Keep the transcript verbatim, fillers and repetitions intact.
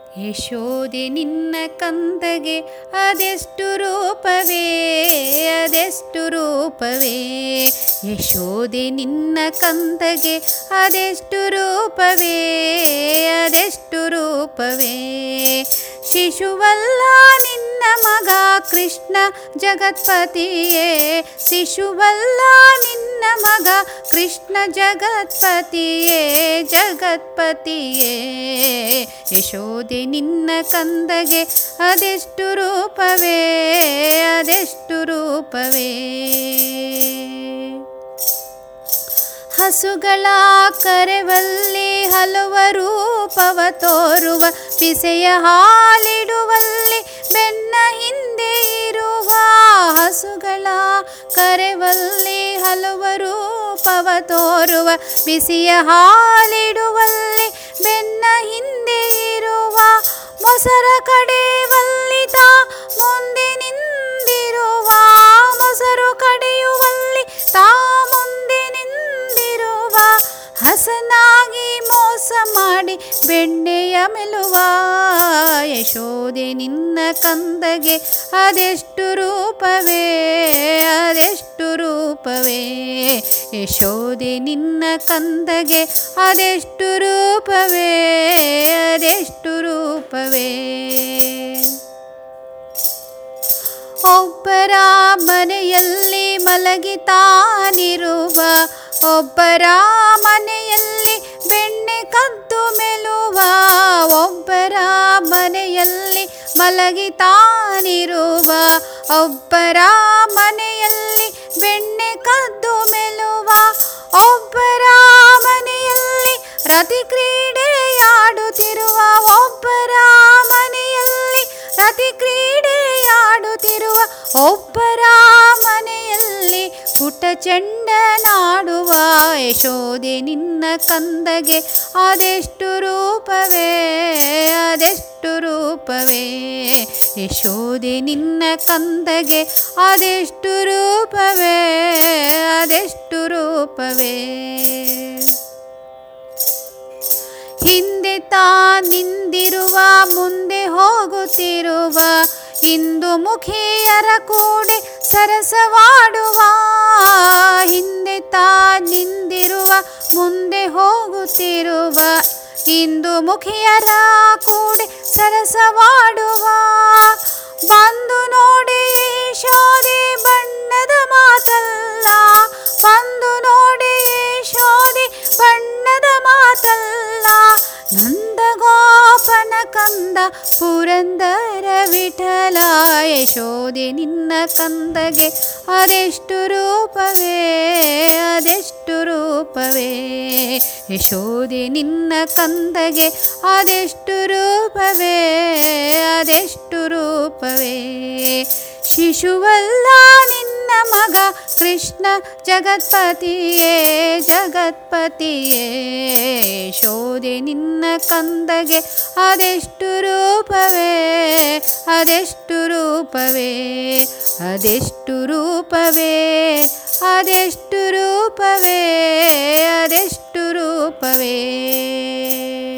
ಯಶೋದೆ ನಿನ್ನ ಕಂದಗೆ ಅದೆಷ್ಟು ರೂಪವೇ ಅದೆಷ್ಟು ರೂಪವೇ. ಯಶೋದೆ ನಿನ್ನ ಕಂದಗೆ ಅದೆಷ್ಟು ರೂಪವೇ ಅದೆಷ್ಟು ರೂಪವೇ. ಶಿಶುವಲ್ಲ ನಿನ್ನ ಮಗ ಕೃಷ್ಣ ಜಗತ್ಪತಿಯೇ. ಶಿಶುವಲ್ಲ ನಿನ್ನ ಮಗ ಕೃಷ್ಣ ಜಗತ್ಪತಿಯೇ ಜಗತ್ಪತಿಯೇ. ಯಶೋದೆ ನಿನ್ನ ಕಂದಗೆ ಅದೆಷ್ಟು ರೂಪವೇ ಅದೆಷ್ಟು ರೂಪವೇ. ಹಸುಗಳ ಕರೆವಲ್ಲಿ ಹಲವ ರೂಪವ ತೋರುವ, ಪಿಸೆಯ ಹಾಲಿಡುವಲ್ಲಿ ಬೆನ್ನ ಹಿಂದೆ ಇರುವ. ಹಸುಗಳ ಕರೆವಲ್ಲಿ ಹಲವ ರೂಪವ ತೋರುವ, ಬಿಸಿಯ ಹಾಲಿಡುವಲ್ಲಿ ಬೆನ್ನ ಹಿಂದೆ ಇರುವ. ಮೊಸರ ಕಡೆಯವಲ್ಲಿ ತಾ ಮುಂದೆ ನಿಂದಿರುವ, ಮೊಸರು ಕಡೆಯುವಲ್ಲಿ ತಾ ಮುಂದೆ ನಿಂದಿರುವ. ಹಸನಾಗಿ ಮೋಸ ಮಾಡಿ ಬೆಣ್ಣೆಯ ಮೆಲುವ. ಯಶೋದೆ ನಿನ್ನ ಕಂದಗೆ ಅದೆಷ್ಟು ರೂಪವೇ ಅದೆಷ್ಟು ರೂಪವೇ. ಯಶೋದೆ ನಿನ್ನ ಕಂದಗೆ ಅದೆಷ್ಟು ರೂಪವೇ ಅದೆಷ್ಟು ರೂಪವೇ. ಒಬ್ಬರ ಮನೆಯಲ್ಲಿ ಮಲಗಿತಾನಿರುವ, ಒಬ್ಬರ ಮನೆಯಲ್ಲಿ ಬೆಣ್ಣೆ ಕದ್ದು ಮೆಲುವ. ಒಬ್ಬರ ಮನೆಯಲ್ಲಿ ಮಲಗಿತಾನಿರುವ, ಒಬ್ಬರ ಮನೆಯಲ್ಲಿ ಬೆಣ್ಣೆ ಕದ್ದು ಮೆಲುವ. ಒಬ್ಬರ ಮನೆಯಲ್ಲಿ ರತಿ ಕ್ರೀಡೆಯಾಡುತ್ತಿರುವ, ಒಬ್ಬರ ಮನೆಯಲ್ಲಿ ರತಿ ಕ್ರೀಡೆಯಾಡುತ್ತಿರುವ. ಒಬ್ಬರ ಮನೆಯಲ್ಲಿ ಪುಟ್ಟ ಚೆಂಡನಾಡುವ. ಯಶೋದೆ ನಿನ್ನ ಕಂದಗೆ ಅದೆಷ್ಟು ರೂಪವೇ ಅದೆಷ್ಟು ರೂಪವೇ. ಯಶೋದೆ ನಿನ್ನ ಕಂದಗೆ ಅದೆಷ್ಟು ರೂಪವೇ ಅದೆಷ್ಟು ರೂಪವೇ. ಹಿಂದೆ ತಾ ನಿಂದಿರುವ, ಮುಂದೆ ಹೋಗುತ್ತಿರುವ. ಇಂದು ಮುಖಿಯರ ಕೂಡಿ ಸರಸವಾಡುವ. ಹಿಂದೆ ತಾ ನಿಂದಿರುವ, ಮುಂದೆ ಹೋಗುತ್ತಿರುವ. ಇಂದು ಮುಖಿಯರ ಕೂಡಿ ಸರಸವಾಡುವ. ಬಂದು ನೋಡಿ ಯಶೋದೆ ಬಣ್ಣದ ಮಾತಲ್ಲ, ಬಂದು ನೋಡಿ ಯಶೋದೆ ಬಣ್ಣದ ಮಾತಲ್ಲ. ನಂದಗೋಪನ ಕಂದ ಪುರಂದರ ವಿಠಲ. ಯಶೋದೆ ನಿನ್ನ ಕಂದಗೆ ಅದೆಷ್ಟು ರೂಪವೇ ಅದೆಷ್ಟು ರೂಪವೇ. ಯಶೋದೆ ನಿನ್ನ ಕಂದಗೆ ಅದೆಷ್ಟು ರೂಪವೇ ಅದೆಷ್ಟು ರೂಪವೇ. ಶಿಶುವಲ್ಲ ನಿನ್ನ ಮಗ ಕೃಷ್ಣ ಜಗತ್ಪತಿಯೇ ಜಗತ್ಪತಿಯೇ. ಯಶೋದೆ ನಿನ್ನ ಕಂದಗೆ ಅದೆಷ್ಟು ರೂಪವೇ ಅದೆಷ್ಟು ರೂಪವೇ ಅದೆಷ್ಟು ರೂಪವೇ ಅದೆಷ್ಟು ರೂಪವೇ ಅದೆಷ್ಟು ರೂಪವೇ.